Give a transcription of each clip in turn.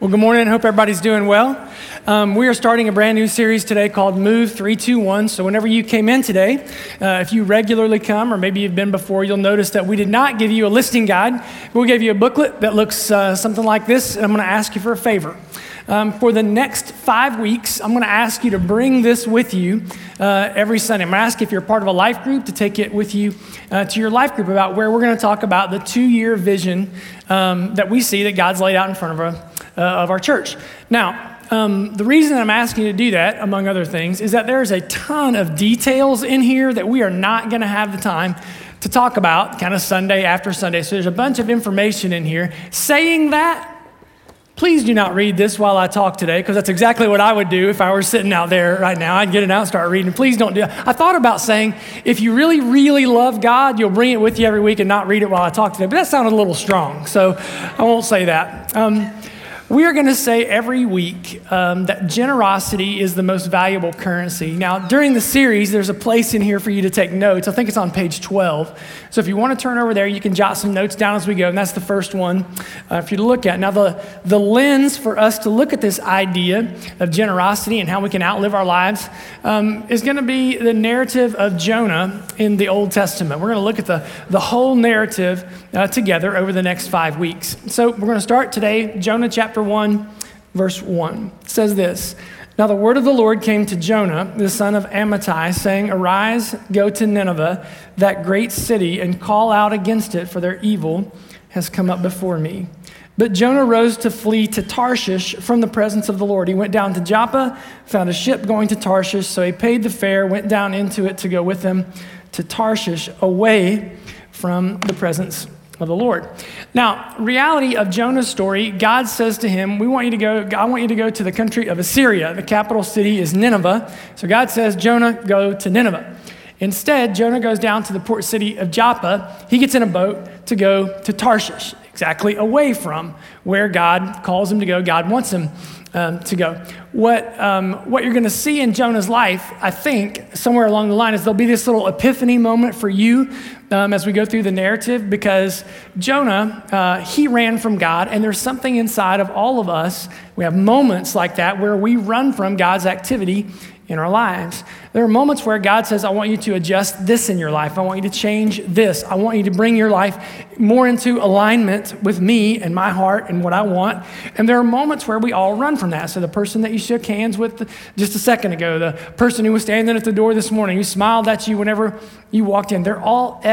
Well, good morning. I hope everybody's doing well. We are starting a brand new series today called Move 321. So whenever you came in today, if you regularly come, or maybe you've been before, you'll notice that we did not give you a listing guide. We gave you a booklet that looks something like this, and I'm going to ask you for a favor. For the next 5 weeks, I'm going to ask you to bring this with you every Sunday. I'm going to ask if you're part of a life group to take it with you to your life group about where we're going to talk about the 2-year vision that we see that God's laid out in front of our church. Now, the reason I'm asking you to do that, among other things, is that there's a ton of details in here that we are not going to have the time to talk about kind of Sunday after Sunday. So there's a bunch of information in here. Saying that, please do not read this while I talk today, because that's exactly what I would do if I were sitting out there right now. I'd get it out and start reading. Please don't do that. I thought about saying, if you really, really love God, you'll bring it with you every week and not read it while I talk today. But that sounded a little strong, so I won't say that. We are going to say every week that generosity is the most valuable currency. Now, during the series, there's a place in here for you to take notes. I think it's on page 12. So if you want to turn over there, you can jot some notes down as we go, and that's the first one for you to look at. Now, the lens for us to look at this idea of generosity and how we can outlive our lives is going to be the narrative of Jonah in the Old Testament. We're going to look at the whole narrative together over the next 5 weeks. So we're going to start today, Jonah chapter 1, verse 1. It says this: Now the word of the Lord came to Jonah, the son of Amittai, saying, Arise, go to Nineveh, that great city, and call out against it, for their evil has come up before me. But Jonah rose to flee to Tarshish from the presence of the Lord. He went down to Joppa, found a ship going to Tarshish, so he paid the fare, went down into it to go with them to Tarshish, away from the presence of the Lord. Now, reality of Jonah's story, God says to him, I want you to go to the country of Assyria. The capital city is Nineveh. So God says, Jonah, go to Nineveh. Instead, Jonah goes down to the port city of Joppa. He gets in a boat to go to Tarshish, exactly away from where God calls him to go. God wants him to go. What you're going to see in Jonah's life, I think, somewhere along the line, is there'll be this little epiphany moment for you as we go through the narrative, because Jonah, he ran from God, and there's something inside of all of us. We have moments like that where we run from God's activity in our lives. There are moments where God says, I want you to adjust this in your life. I want you to change this. I want you to bring your life more into alignment with me and my heart and what I want. And there are moments where we all run from that. So the person that you shook hands with just a second ago, the person who was standing at the door this morning, who smiled at you whenever you walked in, they're all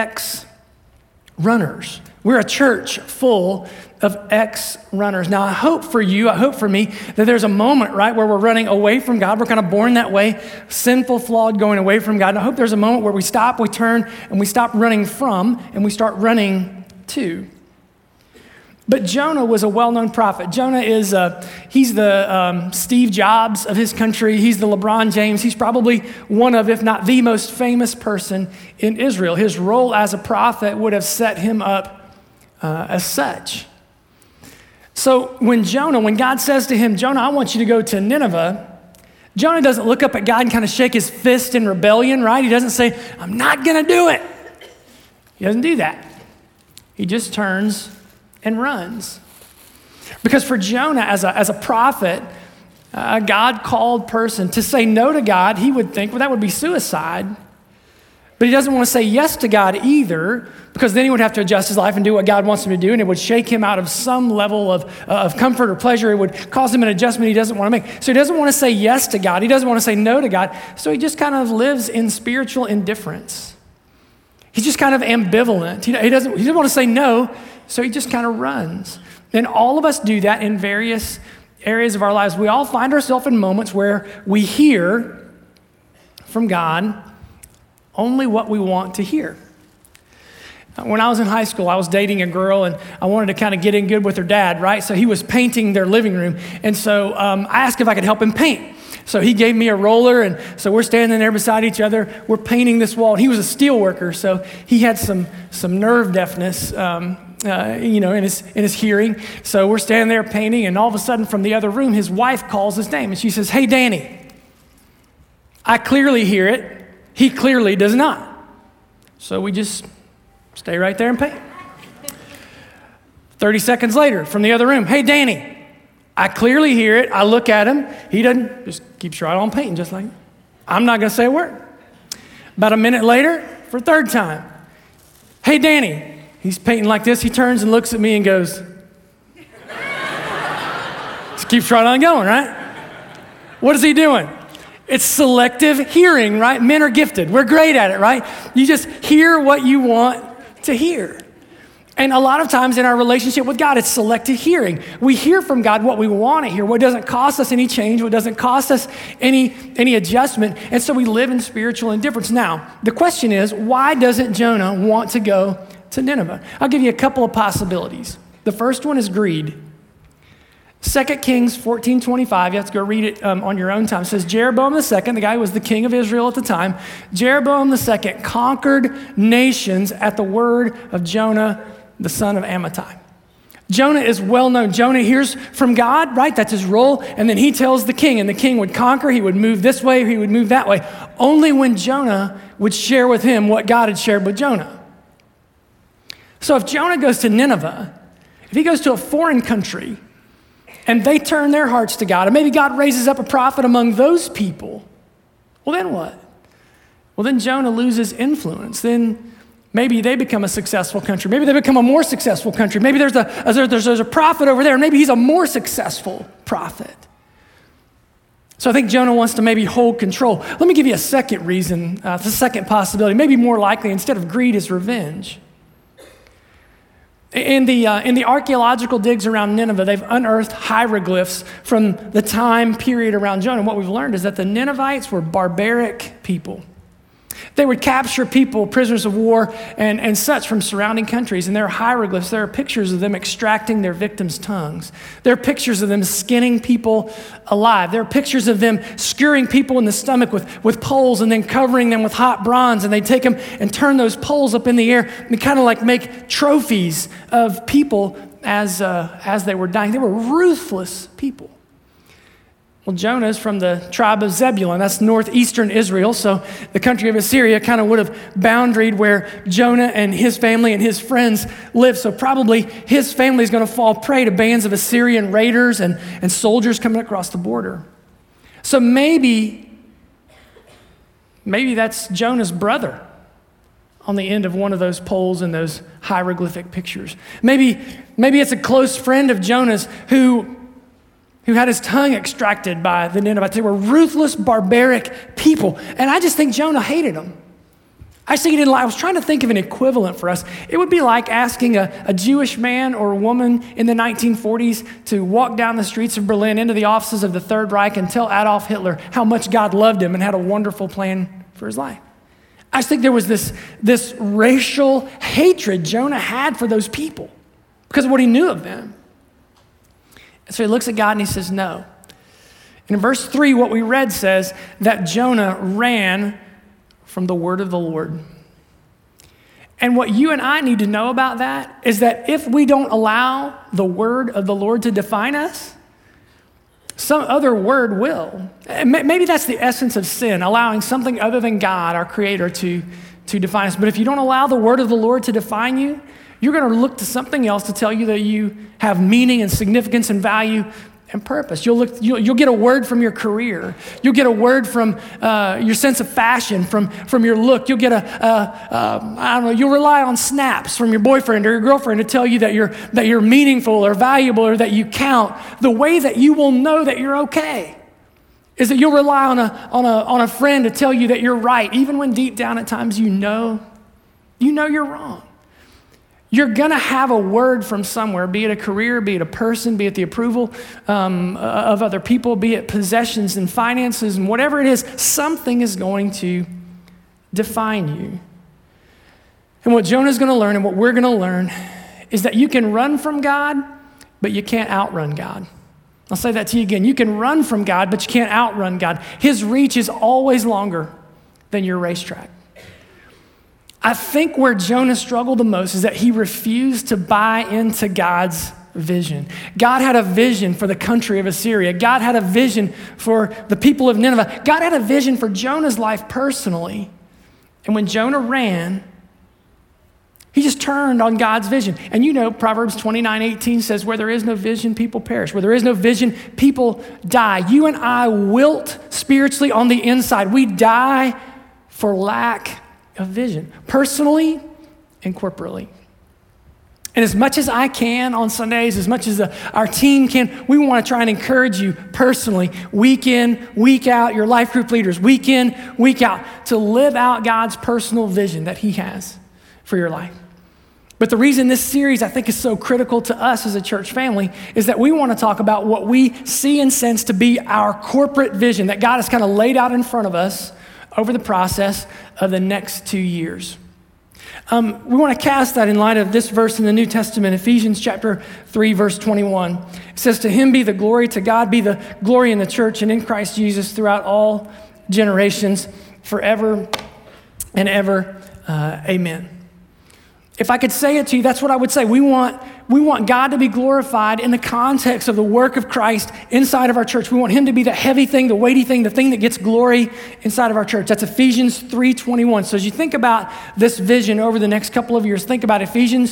ex-runners. We're a church full of ex-runners. Now, I hope for me, that there's a moment, right, where we're running away from God. We're kind of born that way, sinful, flawed, going away from God. And I hope there's a moment where we stop, we turn, and we stop running from, and we start running to. But Jonah was a well-known prophet. Jonah is, he's the Steve Jobs of his country. He's the LeBron James. He's probably one of, if not the most famous person in Israel. His role as a prophet would have set him up as such. So when God says to him, Jonah, I want you to go to Nineveh, Jonah doesn't look up at God and kind of shake his fist in rebellion, right? He doesn't say, I'm not going to do it. He doesn't do that. He just turns and runs. Because for Jonah, as a prophet, a God-called person, to say no to God, he would think, well, that would be suicide. But he doesn't want to say yes to God either, because then he would have to adjust his life and do what God wants him to do, and it would shake him out of some level of comfort or pleasure. It would cause him an adjustment he doesn't want to make. So he doesn't want to say yes to God. He doesn't want to say no to God. So he just kind of lives in spiritual indifference. He's just kind of ambivalent. He doesn't want to say no, so he just kind of runs. And all of us do that in various areas of our lives. We all find ourselves in moments where we hear from God only what we want to hear. When I was in high school, I was dating a girl, and I wanted to kind of get in good with her dad, right? So he was painting their living room, and so I asked if I could help him paint. So he gave me a roller, and so we're standing there beside each other. We're painting this wall. And he was a steel worker, so he had some nerve deafness, in his hearing. So we're standing there painting, and all of a sudden, from the other room, his wife calls his name, and she says, "Hey, Danny." I clearly hear it. He clearly does not. So we just stay right there and paint. 30 seconds later, from the other room, "Hey, Danny." I clearly hear it. I look at him. He doesn't, just keeps right on painting just like, I'm not going to say a word. About a minute later, for a third time, hey, Danny. He's painting like this. He turns and looks at me and goes, just keeps right on going, right? What is he doing? It's selective hearing, right? Men are gifted. We're great at it, right? You just hear what you want to hear. And a lot of times in our relationship with God, it's selective hearing. We hear from God what we want to hear, what doesn't cost us any change, what doesn't cost us any adjustment. And so we live in spiritual indifference. Now, the question is, why doesn't Jonah want to go to Nineveh? I'll give you a couple of possibilities. The first one is greed. 2 Kings 14:25, you have to go read it on your own time. It says, Jeroboam II, the guy who was the king of Israel at the time, Jeroboam II conquered nations at the word of Jonah, the son of Amittai. Jonah is well known. Jonah hears from God, right? That's his role. And then he tells the king, and the king would conquer. He would move this way, he would move that way. Only when Jonah would share with him what God had shared with Jonah. So if Jonah goes to Nineveh, if he goes to a foreign country, and they turn their hearts to God, and maybe God raises up a prophet among those people, well, then what? Well, then Jonah loses influence. Then maybe they become a successful country. Maybe they become a more successful country. Maybe there's a prophet over there, and maybe he's a more successful prophet. So I think Jonah wants to maybe hold control. Let me give you a second reason, the second possibility, maybe more likely, instead of greed, is revenge. In the archaeological digs around Nineveh, they've unearthed hieroglyphs from the time period around Jonah. And what we've learned is that the Ninevites were barbaric people. They would capture people, prisoners of war, and such from surrounding countries. And there are hieroglyphs. There are pictures of them extracting their victims' tongues. There are pictures of them skinning people alive. There are pictures of them skewering people in the stomach with poles and then covering them with hot bronze. And they take them and turn those poles up in the air and kind of like make trophies of people as they were dying. They were ruthless people. Well, Jonah is from the tribe of Zebulun. That's northeastern Israel. So the country of Assyria kind of would have boundaried where Jonah and his family and his friends lived. So probably his family is going to fall prey to bands of Assyrian raiders and soldiers coming across the border. So maybe that's Jonah's brother on the end of one of those poles in those hieroglyphic pictures. Maybe it's a close friend of Jonah's who had his tongue extracted by the Ninevites. They were ruthless, barbaric people. And I just think Jonah hated them. I was trying to think of an equivalent for us. It would be like asking a Jewish man or a woman in the 1940s to walk down the streets of Berlin into the offices of the Third Reich and tell Adolf Hitler how much God loved him and had a wonderful plan for his life. I just think there was this racial hatred Jonah had for those people because of what he knew of them. And so he looks at God and he says, no. And in verse 3, what we read says that Jonah ran from the word of the Lord. And what you and I need to know about that is that if we don't allow the word of the Lord to define us, some other word will. Maybe that's the essence of sin, allowing something other than God, our creator, to define us. But if you don't allow the word of the Lord to define you, you're going to look to something else to tell you that you have meaning and significance and value and purpose. You'll get a word from your career. You'll get a word from your sense of fashion, from your look. You'll get you'll rely on snaps from your boyfriend or your girlfriend to tell you that you're meaningful or valuable or that you count. The way that you will know that you're okay is that you'll rely on a friend to tell you that you're right, even when deep down at times you know you're wrong. You're going to have a word from somewhere, be it a career, be it a person, be it the approval of other people, be it possessions and finances and whatever it is, something is going to define you. And what Jonah's going to learn and what we're going to learn is that you can run from God, but you can't outrun God. I'll say that to you again. You can run from God, but you can't outrun God. His reach is always longer than your racetrack. I think where Jonah struggled the most is that he refused to buy into God's vision. God had a vision for the country of Assyria. God had a vision for the people of Nineveh. God had a vision for Jonah's life personally. And when Jonah ran, He just turned on God's vision. And you know, Proverbs 29:18 says, where there is no vision, people perish. Where there is no vision, people die. You and I wilt spiritually on the inside. We die for lack of vision, personally and corporately. And as much as I can on Sundays, as much as our team can, we want to try and encourage you personally, week in, week out, your life group leaders, week in, week out, to live out God's personal vision that he has for your life. But the reason this series I think is so critical to us as a church family is that we want to talk about what we see and sense to be our corporate vision that God has kind of laid out in front of us over the process of the next 2 years. We want to cast that in light of this verse in the New Testament, Ephesians chapter 3, verse 21. It says, to him be the glory, to God be the glory in the church and in Christ Jesus throughout all generations, forever and ever. Amen. If I could say it to you, that's what I would say. We want God to be glorified in the context of the work of Christ inside of our church. We want him to be the heavy thing, the weighty thing, the thing that gets glory inside of our church. That's Ephesians 3:21. So as you think about this vision over the next couple of years, think about Ephesians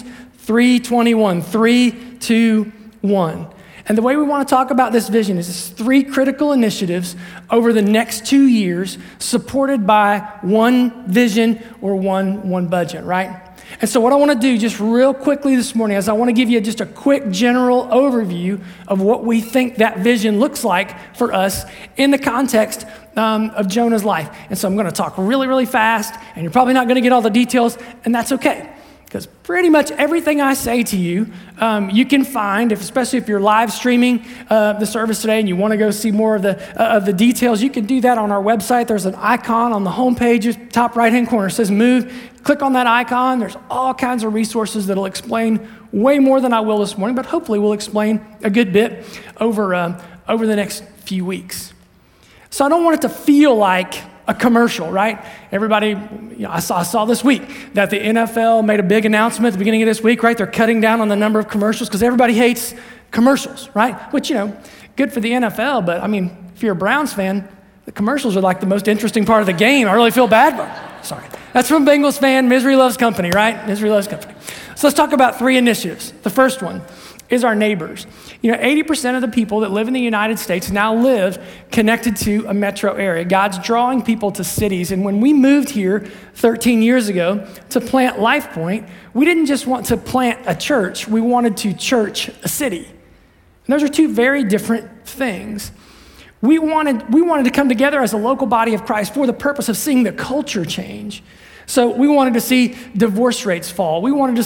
3:21, 3, 2, 1. And the way we want to talk about this vision is 3 critical initiatives over the next 2 years, supported by one vision or one budget, right? And so what I want to do just real quickly this morning is I want to give you just a quick general overview of what we think that vision looks like for us in the context of Jonah's life. And so I'm going to talk really, really fast, and you're probably not going to get all the details, and that's okay. Because pretty much everything I say to you, you can find, especially if you're live streaming the service today and you want to go see more of the details, you can do that on our website. There's an icon on the homepage, top right-hand corner. It says Move. Click on that icon. There's all kinds of resources that'll explain way more than I will this morning, but hopefully we'll explain a good bit over the next few weeks. So I don't want it to feel like a commercial, right? Everybody, I saw this week that the NFL made a big announcement at the beginning of this week, right? They're cutting down on the number of commercials because everybody hates commercials, right? Which, good for the NFL, but I mean, if you're a Browns fan, the commercials are like the most interesting part of the game. I really feel bad, but sorry. That's from Bengals fan, misery loves company, right? Misery loves company. So let's talk about 3 initiatives. The first one is our neighbors. 80% of the people that live in the United States now live connected to a metro area. God's drawing people to cities. And when we moved here 13 years ago to plant Life Point, we didn't just want to plant a church, we wanted to church a city. And those are 2 very different things. We wanted to come together as a local body of Christ for the purpose of seeing the culture change. So we wanted to see divorce rates fall. We wanted to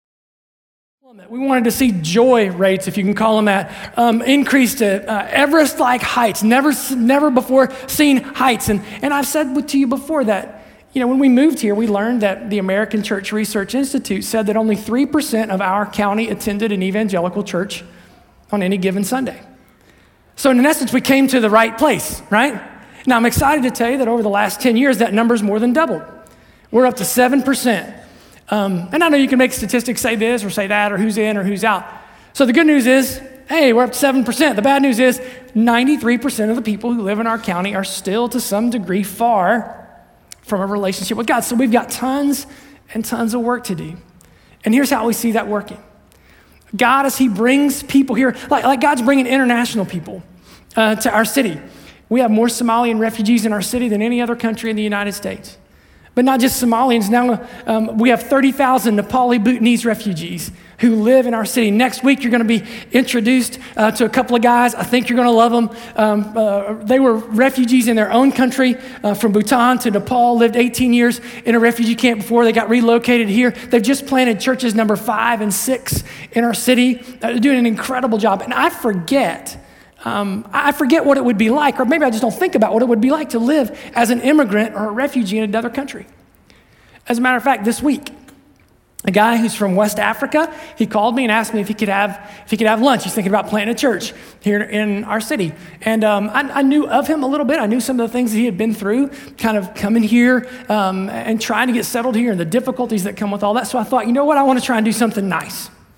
see joy rates, if you can call them that, increase to Everest-like heights, never before seen heights. And I've said to you before that, when we moved here, we learned that the American Church Research Institute said that only 3% of our county attended an evangelical church on any given Sunday. So in essence, we came to the right place, right? Now, I'm excited to tell you that over the last 10 years, that number's more than doubled. We're up to 7%. And I know you can make statistics say this or say that or who's in or who's out. So the good news is, hey, we're up to 7%. The bad news is 93% of the people who live in our county are still to some degree far from a relationship with God. So we've got tons and tons of work to do. And here's how we see that working. God, as he brings people here, like God's bringing international people to our city. We have more Somalian refugees in our city than any other country in the United States. But not just Somalians. Now we have 30,000 Nepali Bhutanese refugees who live in our city. Next week, you're going to be introduced to a couple of guys. I think you're going to love them. They were refugees in their own country from Bhutan to Nepal, lived 18 years in a refugee camp before they got relocated here. They've just planted churches number 5 and 6 in our city. They're doing an incredible job. And I forget what it would be like, or maybe I just don't think about what it would be like to live as an immigrant or a refugee in another country. As a matter of fact, this week, a guy who's from West Africa, he called me and asked me if he could have lunch. He's thinking about planting a church here in our city. And I knew of him a little bit. I knew some of the things that he had been through, kind of coming here and trying to get settled here and the difficulties that come with all that. So I thought, you know what? I want to try and do something nice.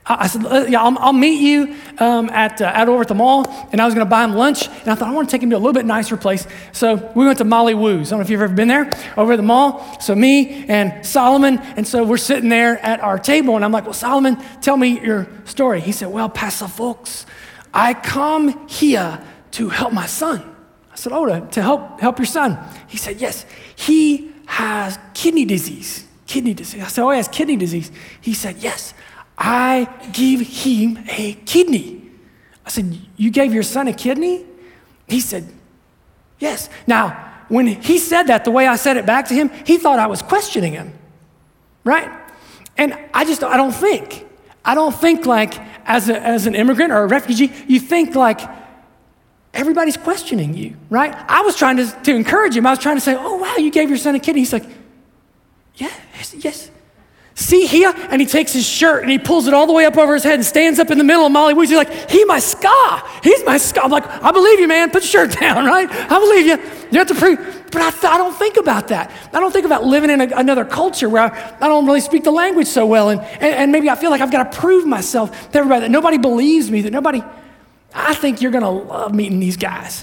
I said, yeah, I'll meet you at over at the mall. And I was going to buy him lunch. And I thought, I want to take him to a little bit nicer place. So we went to Molly Woo's. I don't know if you've ever been there, over at the mall. So me and Solomon. And so we're sitting there at our table. And I'm like, well, Solomon, tell me your story. He said, well, Pastor Folks, I come here to help my son. I said, oh, to help your son. He said, yes, he has kidney disease. Kidney disease. I said, oh, he has kidney disease. He said, yes, I give him a kidney. I said, you gave your son a kidney? He said, yes. Now, when he said that, the way I said it back to him, he thought I was questioning him, right? And I don't think like as an immigrant or a refugee, you think like everybody's questioning you, right? I was trying to encourage him. I was trying to say, oh, wow, you gave your son a kidney. He's like, yes. See here? And he takes his shirt and he pulls it all the way up over his head and stands up in the middle of Molly Woo's. He's like, he's my scar. I'm like, I believe you, man. Put your shirt down, right? I believe you. You have to prove. But I don't think about that. I don't think about living in another culture where I don't really speak the language so well. And maybe I feel like I've got to prove myself to everybody, that nobody believes me, I think you're going to love meeting these guys.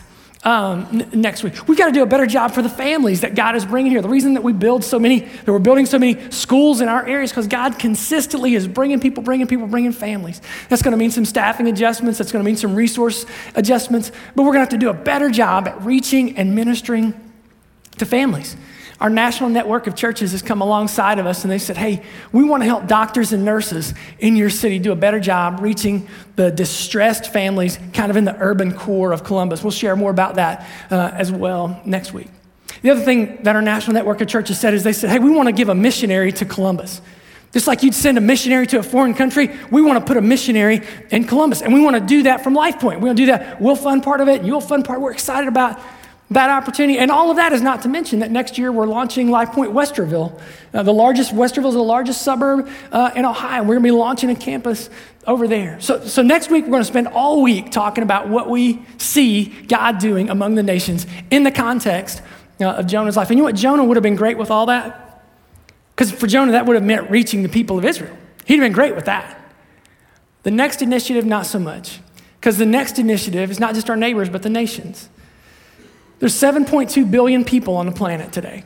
Next week. We've got to do a better job for the families that God is bringing here. The reason that we're building so many schools in our areas because God consistently is bringing families. That's going to mean some staffing adjustments. That's going to mean some resource adjustments. But we're going to have to do a better job at reaching and ministering to families. Our national network of churches has come alongside of us and they said, hey, we want to help doctors and nurses in your city do a better job reaching the distressed families kind of in the urban core of Columbus. We'll share more about that as well next week. The other thing that our national network of churches said is they said, hey, we want to give a missionary to Columbus. Just like you'd send a missionary to a foreign country, we want to put a missionary in Columbus. And we want to do that from LifePoint. We want to do that. We'll fund part of it and you'll fund part. We're excited about that opportunity. And all of that is not to mention that next year we're launching LifePoint Westerville. Westerville is the largest suburb in Ohio. We're going to be launching a campus over there. So next week we're going to spend all week talking about what we see God doing among the nations in the context of Jonah's life. And you know what? Jonah would have been great with all that. Because for Jonah, that would have meant reaching the people of Israel. He'd have been great with that. The next initiative, not so much. Because the next initiative is not just our neighbors, but the nations. There's 7.2 billion people on the planet today.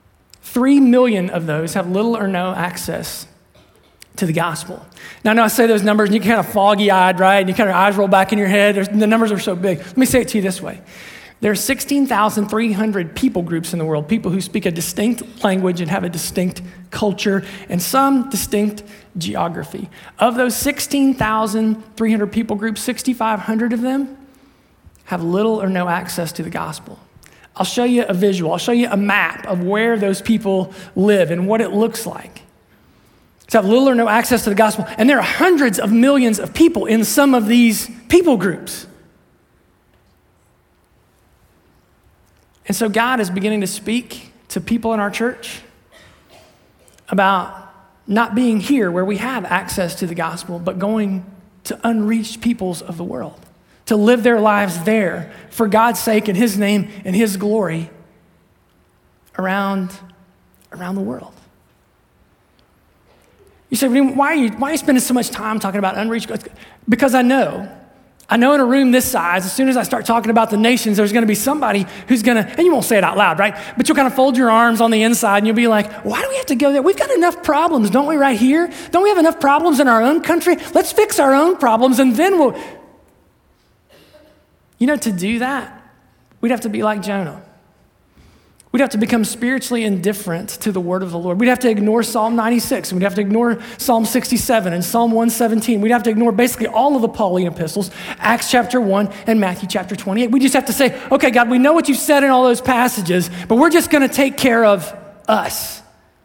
3 million of those have little or no access to the gospel. Now, I know I say those numbers and you kind of foggy-eyed, right? And you kind of eyes roll back in your head. The numbers are so big. Let me say it to you this way. There are 16,300 people groups in the world, people who speak a distinct language and have a distinct culture and some distinct geography. Of those 16,300 people groups, 6,500 of them have little or no access to the gospel. I'll show you a visual. I'll show you a map of where those people live and what it looks like. To have little or no access to the gospel. And there are hundreds of millions of people in some of these people groups. And so God is beginning to speak to people in our church about not being here where we have access to the gospel, but going to unreached peoples of the world. To live their lives there for God's sake and his name and his glory around the world. You say, why are you spending so much time talking about unreached? Because I know in a room this size, as soon as I start talking about the nations, there's going to be somebody who's going to, and you won't say it out loud, right? But you'll kind of fold your arms on the inside and you'll be like, why do we have to go there? We've got enough problems, don't we, right here? Don't we have enough problems in our own country? Let's fix our own problems and then we'll... You know, to do that, we'd have to be like Jonah. We'd have to become spiritually indifferent to the word of the Lord. We'd have to ignore Psalm 96, and we'd have to ignore Psalm 67 and Psalm 117. We'd have to ignore basically all of the Pauline epistles, Acts chapter 1 and Matthew chapter 28. We just have to say, okay, God, we know what you've said in all those passages, but we're just going to take care of us.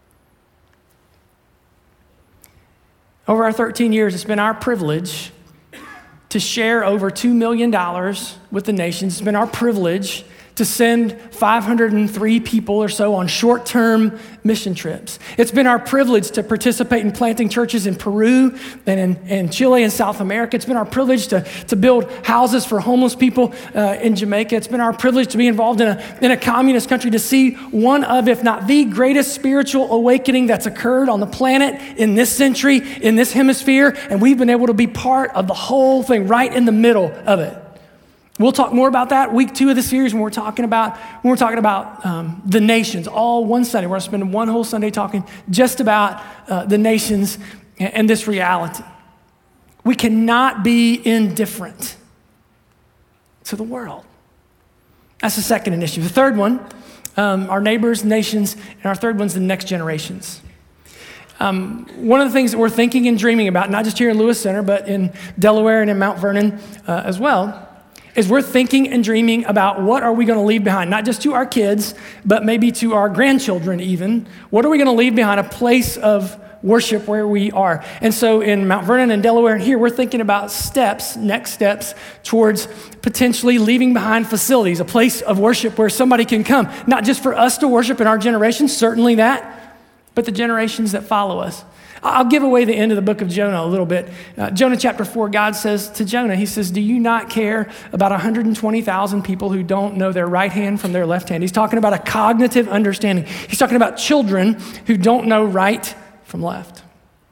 Over our 13 years, it's been our privilege to share over $2 million with the nations. It's been our privilege to send 503 people or so on short-term mission trips. It's been our privilege to participate in planting churches in Peru and in Chile and South America. It's been our privilege to build houses for homeless people in Jamaica. It's been our privilege to be involved in a communist country, to see one of, if not the greatest spiritual awakening that's occurred on the planet in this century, in this hemisphere, and we've been able to be part of the whole thing, right in the middle of it. We'll talk more about that week 2 of the series when we're talking about the nations. All one Sunday, we're going to spend one whole Sunday talking just about the nations and this reality. We cannot be indifferent to the world. That's the second initiative. The third one, our neighbors, nations, and our third one's the next generations. One of the things that we're thinking and dreaming about, not just here in Lewis Center, but in Delaware and in Mount Vernon as well, is we're thinking and dreaming about what are we going to leave behind, not just to our kids, but maybe to our grandchildren even. What are we going to leave behind? A place of worship where we are. And so in Mount Vernon and Delaware and here, we're thinking about next steps towards potentially leaving behind facilities, a place of worship where somebody can come, not just for us to worship in our generation, certainly that, but the generations that follow us. I'll give away the end of the book of Jonah a little bit. Jonah chapter 4, God says to Jonah, he says, do you not care about 120,000 people who don't know their right hand from their left hand? He's talking about a cognitive understanding. He's talking about children who don't know right from left.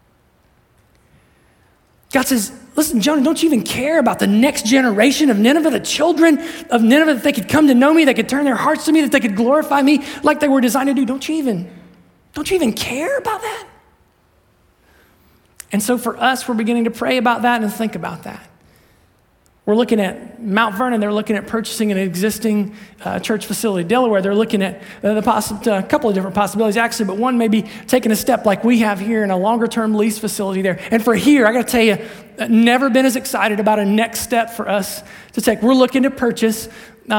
God says, listen, Jonah, don't you even care about the next generation of Nineveh, the children of Nineveh, that they could come to know me, they could turn their hearts to me, that they could glorify me like they were designed to do? Don't you even care about that? And so for us, we're beginning to pray about that and think about that. We're looking at Mount Vernon. They're looking at purchasing an existing church facility. Delaware, they're looking at a couple of different possibilities, actually, but one may be taking a step like we have here in a longer-term lease facility there. And for here, I got to tell you, never been as excited about a next step for us to take. We're looking to purchase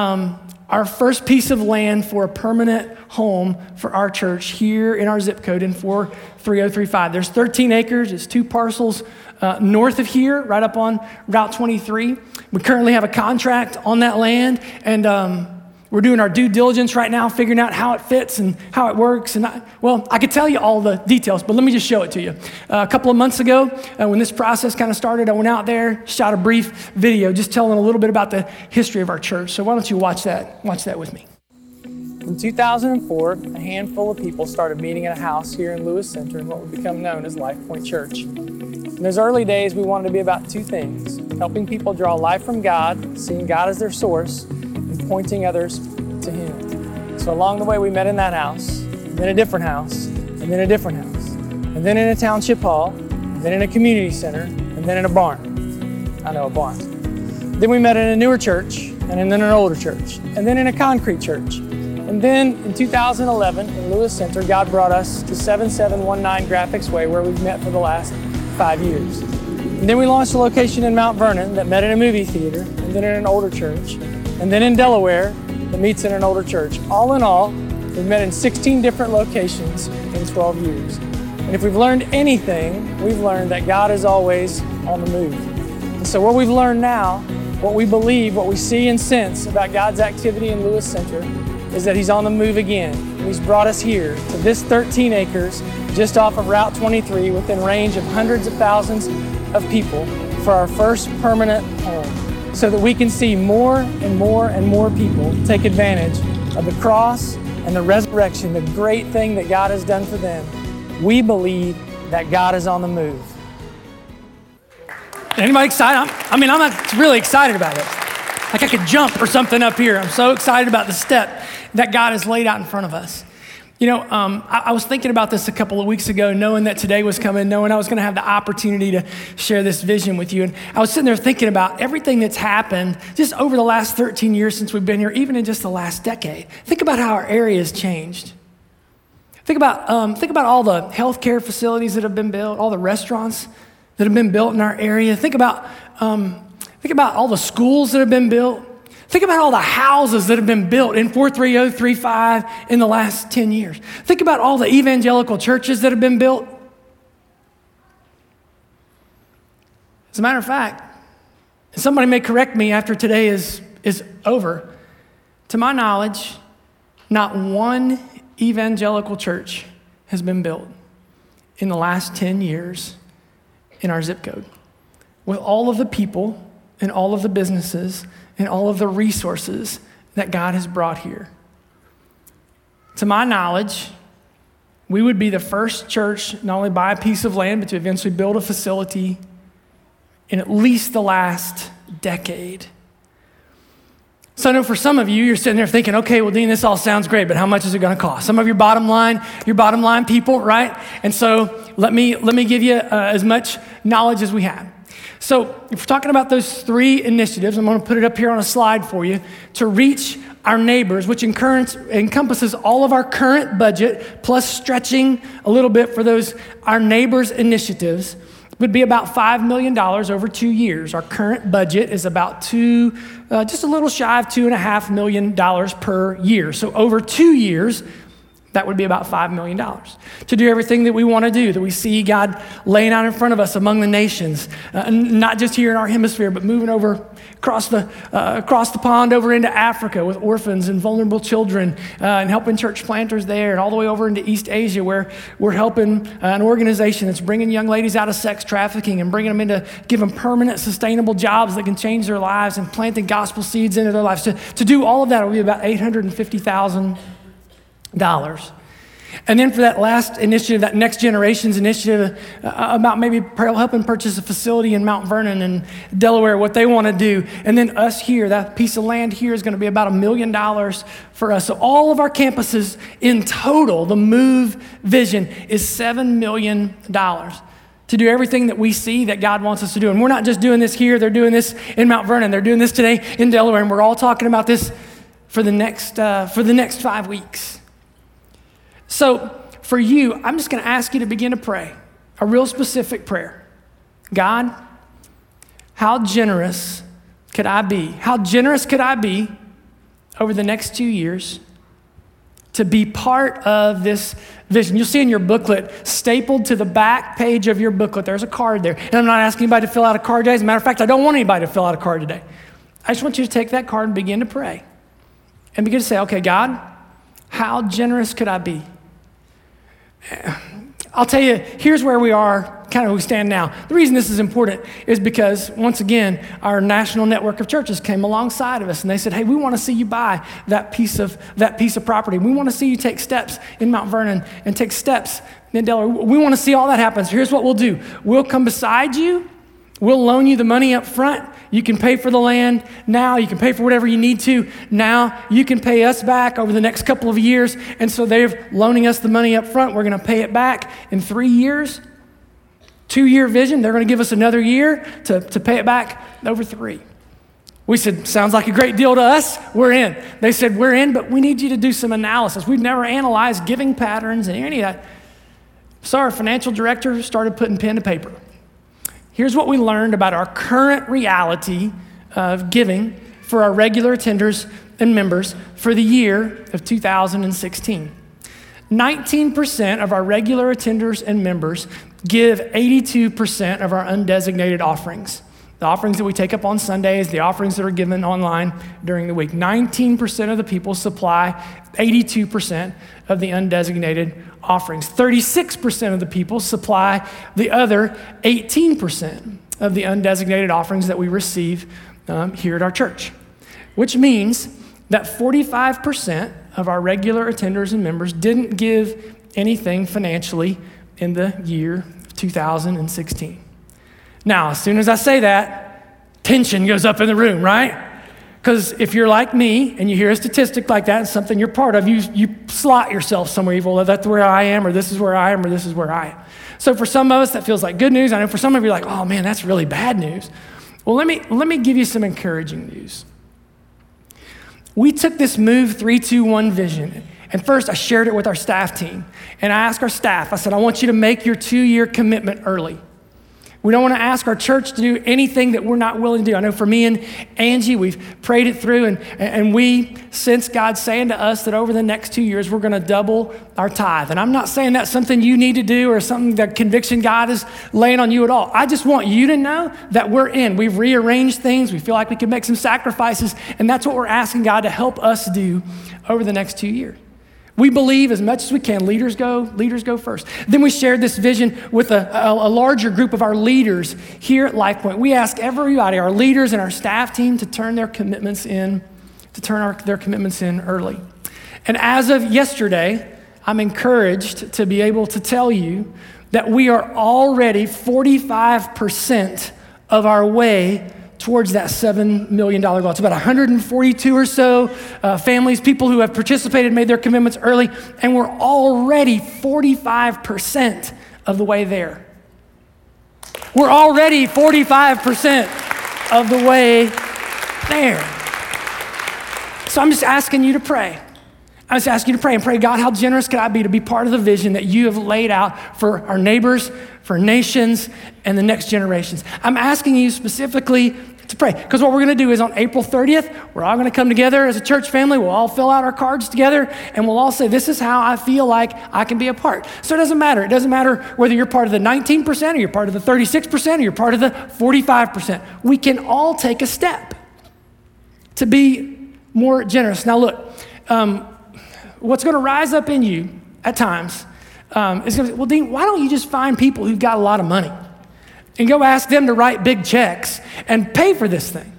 our first piece of land for a permanent home for our church here in our zip code in 43035. There's 13 acres. It's 2 parcels north of here, right up on Route 23. We currently have a contract on that land, and we're doing our due diligence right now, figuring out how it fits and how it works. And I could tell you all the details, but let me just show it to you. A couple of months ago, when this process kind of started, I went out there, shot a brief video, just telling a little bit about the history of our church. So why don't you watch that with me. In 2004, a handful of people started meeting in a house here in Lewis Center in what would become known as Life Point Church. In those early days, we wanted to be about 2 things: helping people draw life from God, seeing God as their source, and pointing others to Him. So along the way, we met in that house, and then a different house, and then a different house, and then in a township hall, and then in a community center, and then in a barn. I know, a barn. Then we met in a newer church, and then in an older church, and then in a concrete church. And then in 2011, in Lewis Center, God brought us to 7719 Graphics Way, where we've met for the last 5 years. And then we launched a location in Mount Vernon that met in a movie theater, and then in an older church, and then in Delaware that meets in an older church. All in all, we've met in 16 different locations in 12 years. And if we've learned anything, we've learned that God is always on the move. And so what we've learned now, what we believe, what we see and sense about God's activity in Lewis Center is that He's on the move again. And He's brought us here to this 13 acres just off of Route 23 within range of hundreds of thousands of people for our first permanent home, so that we can see more and more and more people take advantage of the cross and the resurrection, the great thing that God has done for them. We believe that God is on the move. Anybody excited? I'm really excited about it. Like I could jump or something up here. I'm so excited about the step that God has laid out in front of us. You know, I was thinking about this a couple of weeks ago, knowing that today was coming, knowing I was going to have the opportunity to share this vision with you. And I was sitting there thinking about everything that's happened just over the last 13 years since we've been here, even in just the last decade. Think about how our area has changed. Think about all the healthcare facilities that have been built, all the restaurants that have been built in our area. Think about all the schools that have been built. Think about all the houses that have been built in 43035 in the last 10 years. Think about all the evangelical churches that have been built. As a matter of fact, and somebody may correct me after today is over, To my knowledge, not one evangelical church has been built in the last 10 years in our zip code, with all of the people and all of the businesses and all of the resources that God has brought here. To my knowledge, we would be the first church not only buy a piece of land, but to eventually build a facility in at least the last decade. So I know for some of you, you're sitting there thinking, okay, well, Dean, this all sounds great, but how much is it going to cost? Some of your bottom line people, right? And so let me give you as much knowledge as we have. So if we're talking about those three initiatives, I'm going to put it up here on a slide for you, to reach our neighbors, which encompasses all of our current budget, plus stretching a little bit for those our neighbors initiatives, would be about $5 million over 2 years. Our current budget is about just a little shy of $2.5 million per year. So over 2 years, that would be about $5 million to do everything that we want to do, that we see God laying out in front of us among the nations, not just here in our hemisphere, but moving over across the pond over into Africa with orphans and vulnerable children, and helping church planters there, and all the way over into East Asia, where we're helping an organization that's bringing young ladies out of sex trafficking and bringing them into, give them permanent, sustainable jobs that can change their lives, and planting gospel seeds into their lives. To do all of that will be about $850,000. And then for that last initiative, that Next Generations initiative, about maybe helping purchase a facility in Mount Vernon and Delaware, what they want to do. And then us here, that piece of land here is going to be about $1 million for us. So all of our campuses in total, the MOVE vision is $7 million to do everything that we see that God wants us to do. And we're not just doing this here, they're doing this in Mount Vernon, they're doing this today in Delaware, and we're all talking about this for the next 5 weeks. So for you, I'm just going to ask you to begin to pray, a real specific prayer. God, how generous could I be? How generous could I be over the next 2 years to be part of this vision? You'll see in your booklet, stapled to the back page of your booklet, there's a card there. And I'm not asking anybody to fill out a card today. As a matter of fact, I don't want anybody to fill out a card today. I just want you to take that card and begin to pray. And begin to say, okay, God, how generous could I be? I'll tell you, here's where we are, kind of where we stand now. The reason this is important is because, once again, our national network of churches came alongside of us, and they said, hey, we want to see you buy that piece of property. We want to see you take steps in Mount Vernon and take steps in Delaware. We want to see all that happen. So here's what we'll do. We'll come beside you. We'll loan you the money up front. You can pay for the land now. You can pay for whatever you need to now. You can pay us back over the next couple of years. And so they're loaning us the money up front. We're going to pay it back in 3 years. 2-year vision. They're going to give us another year to pay it back over 3. We said, sounds like a great deal to us. We're in. They said, we're in, but we need you to do some analysis. We've never analyzed giving patterns and any of that. So our financial director started putting pen to paper. Here's what we learned about our current reality of giving for our regular attenders and members for the year of 2016. 19% of our regular attenders and members give 82% of our undesignated offerings. The offerings that we take up on Sundays, the offerings that are given online during the week. 19% of the people supply 82% of the undesignated offerings. 36% of the people supply the other 18% of the undesignated offerings that we receive here at our church, which means that 45% of our regular attenders and members didn't give anything financially in the year 2016. Now, as soon as I say that, tension goes up in the room, right? Because if you're like me and you hear a statistic like that, it's something you're part of, you slot yourself somewhere. Well, that's where I am, or this is where I am, or this is where I am. So for some of us, that feels like good news. I know for some of you, like, oh man, that's really bad news. Well, let me give you some encouraging news. We took this MOVE 321 vision, and first I shared it with our staff team. And I asked our staff, I said, I want you to make your 2-year commitment early. We don't want to ask our church to do anything that we're not willing to do. I know for me and Angie, we've prayed it through, and we sense God saying to us that over the next 2 years, we're going to double our tithe. And I'm not saying that's something you need to do or something that conviction God is laying on you at all. I just want you to know that we're in. We've rearranged things. We feel like we can make some sacrifices, and that's what we're asking God to help us do over the next 2 years. We believe as much as we can, leaders go first. Then we shared this vision with a larger group of our leaders here at LifePoint. We ask everybody, our leaders and our staff team, to turn their commitments in, their commitments in early. And as of yesterday, I'm encouraged to be able to tell you that we are already 45% of our way towards that $7 million goal. It's about 142 or so families, people who have participated, made their commitments early, and we're already 45% of the way there. We're already 45% of the way there. So I'm just asking you to pray. I just ask you to pray and pray, God, how generous could I be to be part of the vision that you have laid out for our neighbors, for nations, and the next generations. I'm asking you specifically to pray, because what we're going to do is on April 30th, we're all going to come together as a church family. We'll all fill out our cards together, and we'll all say, this is how I feel like I can be a part. So it doesn't matter. It doesn't matter whether you're part of the 19% or you're part of the 36% or you're part of the 45%. We can all take a step to be more generous. Now look, what's going to rise up in you at times is going to say, well, Dean, why don't you just find people who've got a lot of money and go ask them to write big checks and pay for this thing?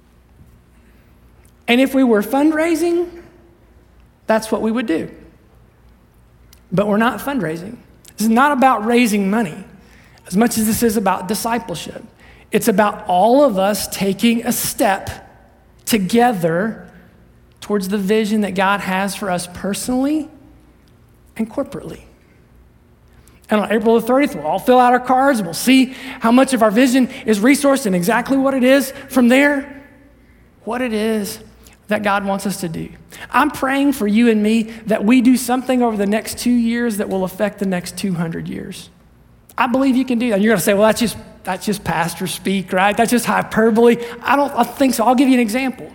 And if we were fundraising, that's what we would do. But we're not fundraising. This is not about raising money as much as this is about discipleship. It's about all of us taking a step together towards the vision that God has for us personally and corporately. And on April the 30th, we'll all fill out our cards. We'll see how much of our vision is resourced and exactly what it is from there, what it is that God wants us to do. I'm praying for you and me that we do something over the next 2 years that will affect the next 200 years. I believe you can do that. And you're going to say, well, that's just pastor speak, right? That's just hyperbole. I think so. I'll give you an example.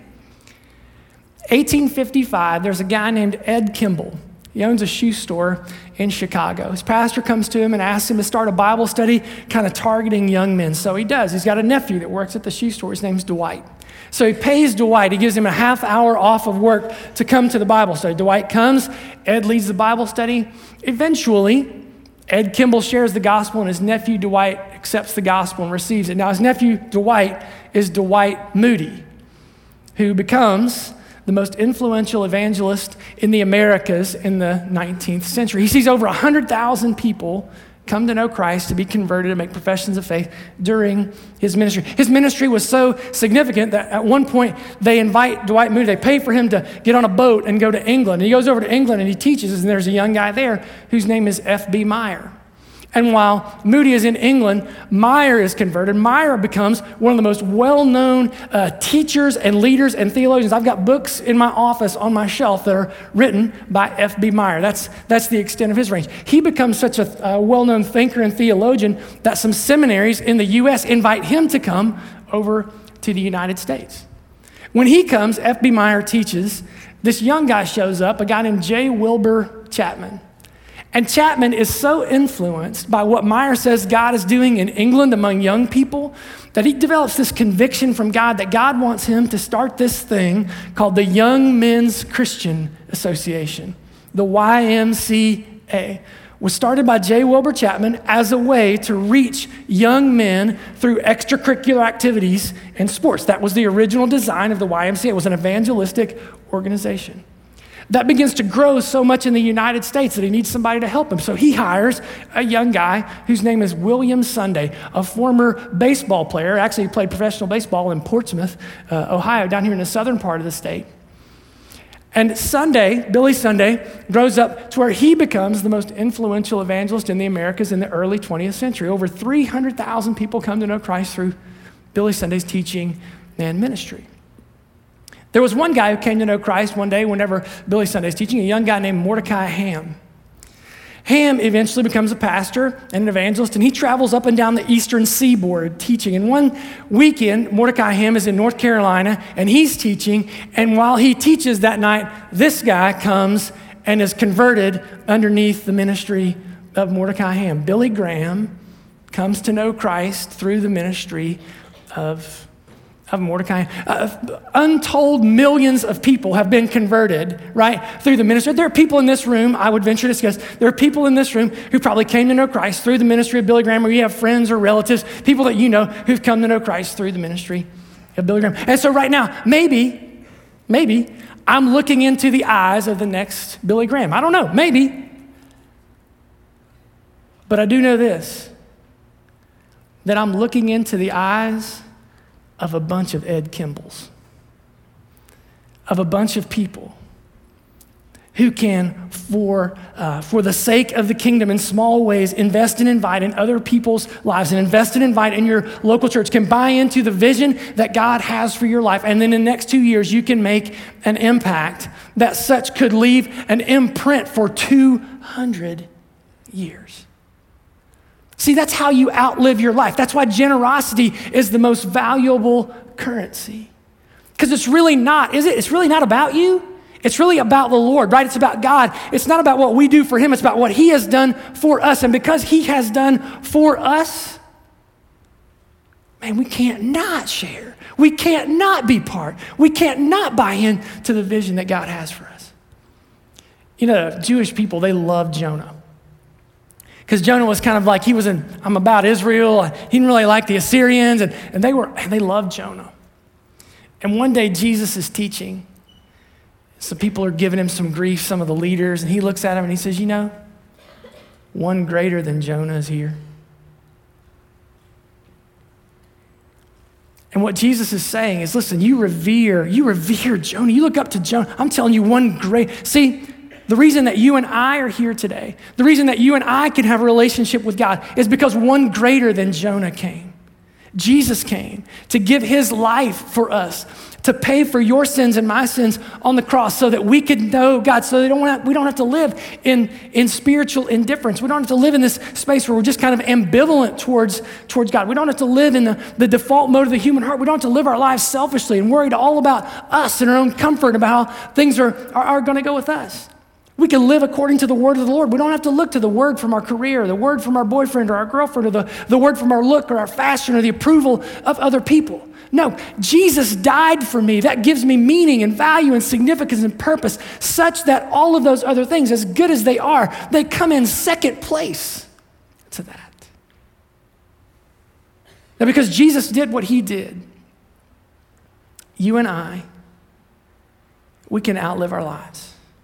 1855, there's a guy named Ed Kimball. He owns a shoe store in Chicago. His pastor comes to him and asks him to start a Bible study kind of targeting young men. So he does. He's got a nephew that works at the shoe store. His name's Dwight. So he pays Dwight. He gives him a half hour off of work to come to the Bible study. Dwight comes. Ed leads the Bible study. Eventually, Ed Kimball shares the gospel, and his nephew Dwight accepts the gospel and receives it. Now, his nephew Dwight is Dwight Moody, who becomes the most influential evangelist in the Americas in the 19th century. He sees over 100,000 people come to know Christ, to be converted, and make professions of faith during his ministry. His ministry was so significant that at one point they invite Dwight Moody, they pay for him to get on a boat and go to England. And he goes over to England and he teaches, and there's a young guy there whose name is F.B. Meyer. And while Moody is in England, Meyer is converted. Meyer becomes one of the most well-known teachers and leaders and theologians. I've got books in my office on my shelf that are written by F.B. Meyer. That's the extent of his range. He becomes such a well-known thinker and theologian that some seminaries in the U.S. invite him to come over to the United States. When he comes, F.B. Meyer teaches. This young guy shows up, a guy named J. Wilbur Chapman. And Chapman is so influenced by what Meyer says God is doing in England among young people that he develops this conviction from God that God wants him to start this thing called the Young Men's Christian Association. The YMCA was started by J. Wilbur Chapman as a way to reach young men through extracurricular activities and sports. That was the original design of the YMCA. It was an evangelistic organization. That begins to grow so much in the United States that he needs somebody to help him. So he hires a young guy whose name is William Sunday, a former baseball player. Actually, he played professional baseball in Portsmouth, Ohio, down here in the southern part of the state. And Sunday, Billy Sunday, grows up to where he becomes the most influential evangelist in the Americas in the early 20th century. Over 300,000 people come to know Christ through Billy Sunday's teaching and ministry. There was one guy who came to know Christ one day whenever Billy Sunday's teaching, a young guy named Mordecai Ham. Ham eventually becomes a pastor and an evangelist, and he travels up and down the eastern seaboard teaching. And one weekend, Mordecai Ham is in North Carolina, and he's teaching, and while he teaches that night, this guy comes and is converted underneath the ministry of Mordecai Ham. Billy Graham comes to know Christ through the ministry of Mordecai. Untold millions of people have been converted, right, through the ministry. There are people in this room, I would venture to guess, there are people in this room who probably came to know Christ through the ministry of Billy Graham, or you have friends or relatives, people that you know who've come to know Christ through the ministry of Billy Graham. And so right now, maybe I'm looking into the eyes of the next Billy Graham. I don't know, maybe. But I do know this, that I'm looking into the eyes of a bunch of Ed Kimballs, of a bunch of people who can, for the sake of the kingdom in small ways, invest and invite in other people's lives and invest and invite in your local church, can buy into the vision that God has for your life. And then in the next 2 years, you can make an impact that such could leave an imprint for 200 years. See, that's how you outlive your life. That's why generosity is the most valuable currency. Because it's really not, is it? It's really not about you. It's really about the Lord, right? It's about God. It's not about what we do for him. It's about what he has done for us. And because he has done for us, man, we can't not share. We can't not be part. We can't not buy in to the vision that God has for us. You know, Jewish people, they love Jonah. Because Jonah was kind of like, I'm about Israel. He didn't really like the Assyrians, and they loved Jonah. And one day Jesus is teaching. Some people are giving him some grief, some of the leaders, and he looks at him and he says, one greater than Jonah is here. And what Jesus is saying is, listen, you revere Jonah. You look up to Jonah. I'm telling you, one great. See, the reason that you and I are here today, the reason that you and I can have a relationship with God is because one greater than Jonah came. Jesus came to give his life for us, to pay for your sins and my sins on the cross so that we could know God, so that we don't have to live in spiritual indifference. We don't have to live in this space where we're just kind of ambivalent towards God. We don't have to live in the default mode of the human heart. We don't have to live our lives selfishly and worried all about us and our own comfort about how things are going to go with us. We can live according to the word of the Lord. We don't have to look to the word from our career, the word from our boyfriend or our girlfriend, or the word from our look or our fashion or the approval of other people. No, Jesus died for me. That gives me meaning and value and significance and purpose, such that all of those other things, as good as they are, they come in second place to that. Now, because Jesus did what he did, you and I, we can outlive our lives.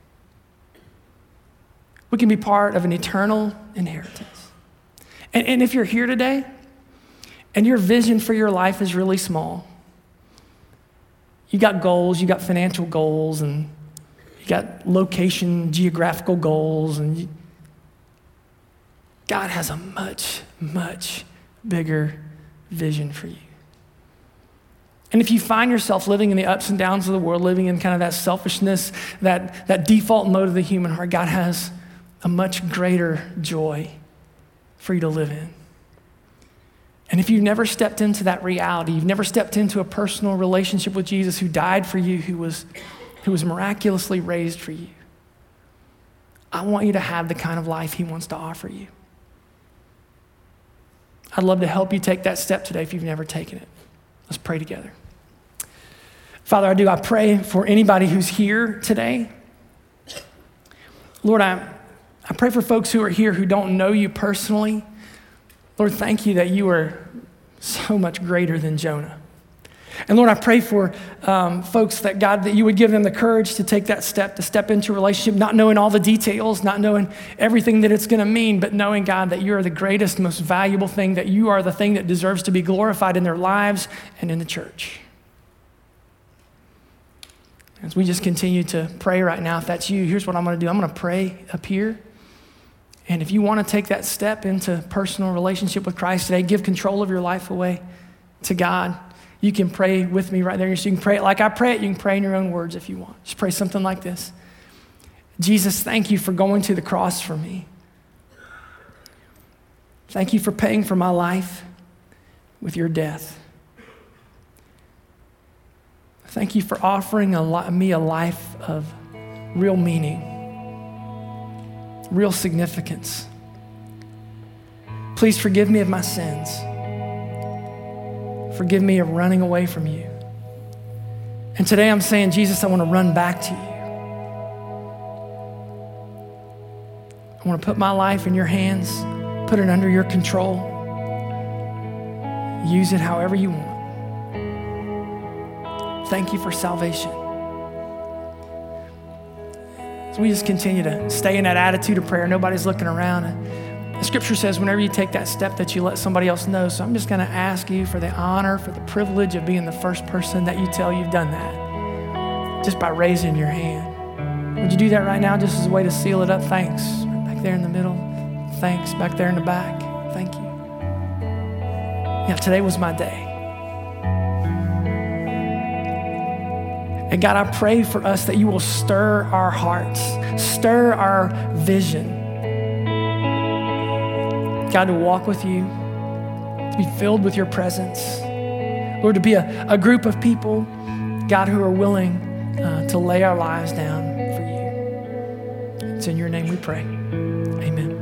We can be part of an eternal inheritance. And if you're here today and your vision for your life is really small, you got goals, you got financial goals, and you got location, geographical goals, and God has a much, much bigger vision for you. And if you find yourself living in the ups and downs of the world, living in kind of that selfishness, that default mode of the human heart, God has a much greater joy for you to live in. And if you've never stepped into that reality, you've never stepped into a personal relationship with Jesus who died for you, who was miraculously raised for you, I want you to have the kind of life he wants to offer you. I'd love to help you take that step today if you've never taken it. Let's pray together. Father, I pray for anybody who's here today. Lord, I pray for folks who are here who don't know you personally. Lord, thank you that you are so much greater than Jonah. And Lord, I pray for folks that God, that you would give them the courage to take that step, to step into a relationship, not knowing all the details, not knowing everything that it's going to mean, but knowing, God, that you are the greatest, most valuable thing, that you are the thing that deserves to be glorified in their lives and in the church. As we just continue to pray right now, if that's you, here's what I'm going to do. I'm going to pray up here. And if you want to take that step into personal relationship with Christ today, give control of your life away to God. You can pray with me right there. So you can pray it like I pray it. You can pray in your own words if you want. Just pray something like this. Jesus, thank you for going to the cross for me. Thank you for paying for my life with your death. Thank you for offering me a life of real meaning, real significance. Please forgive me of my sins. Forgive me of running away from you. And today I'm saying, Jesus, I want to run back to you. I want to put my life in your hands, put it under your control. Use it however you want. Thank you for salvation. So we just continue to stay in that attitude of prayer. Nobody's looking around. The scripture says whenever you take that step that you let somebody else know. So I'm just going to ask you for the honor, for the privilege of being the first person that you tell you've done that, just by raising your hand. Would you do that right now just as a way to seal it up? Thanks. Right back there in the middle. Thanks. Back there in the back. Thank you. Yeah, today was my day. And God, I pray for us that you will stir our hearts, stir our vision. God, to walk with you, to be filled with your presence. Lord, to be a group of people, God, who are willing to lay our lives down for you. It's in your name we pray. Amen.